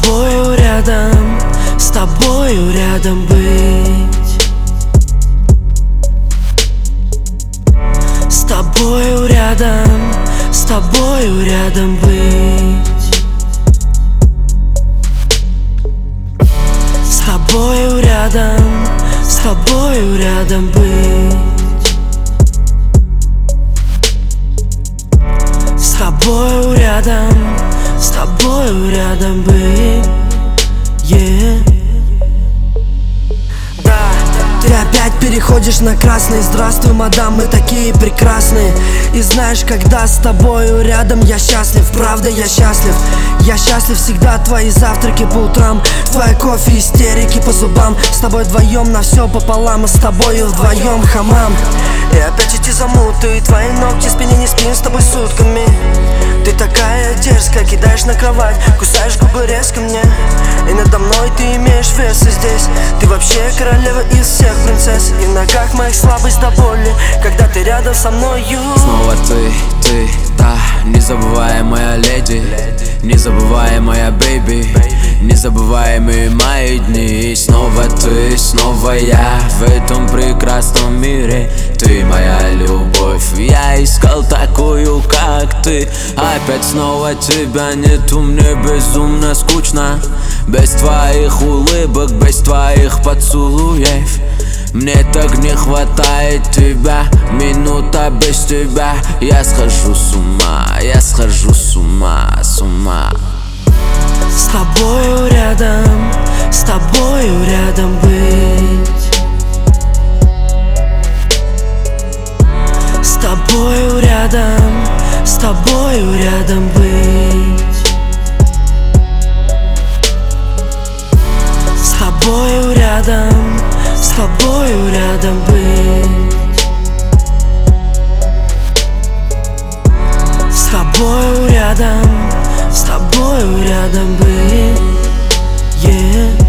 тобою рядом, с тобою рядом быть. С тобою рядом, с тобою рядом быть. С тобою рядом, с тобою рядом быть. С тобою рядом, с тобою рядом быть. Yeah. Ты опять переходишь на красный. Здравствуй, мадам, мы такие прекрасные. И знаешь, когда с тобою рядом, я счастлив, правда я счастлив. Я счастлив всегда, твои завтраки по утрам, твои кофе, истерики по зубам. С тобой вдвоем на все пополам, а с тобою вдвоем хамам. И опять эти замуты, и твои ногти, спини не спим с тобой сутками. Ты такая дерзкая, кидаешь на кровать, кусаешь губы резко мне. И надо мной ты имеешь вес, и здесь ты вообще королева из всех принцесс. И в ногах моих слабость до боли, когда ты рядом со мною. Снова ты, да, незабываемая леди, незабываемая бэйби, незабываемые мои дни. Снова ты, снова я в этом прекрасном мире. Ты моя любовь, я искал такую, как ты. Опять снова тебя нету, мне безумно скучно. Без твоих улыбок, без твоих поцелуев. Мне так не хватает тебя, минута без тебя. Я схожу с ума, я схожу с ума, с ума. С тобою рядом, с тобою рядом быть. С тобою рядом, с тобою рядом быть. С тобою рядом, с тобою рядом быть. С тобою рядом, с тобою рядом быть. Yeah.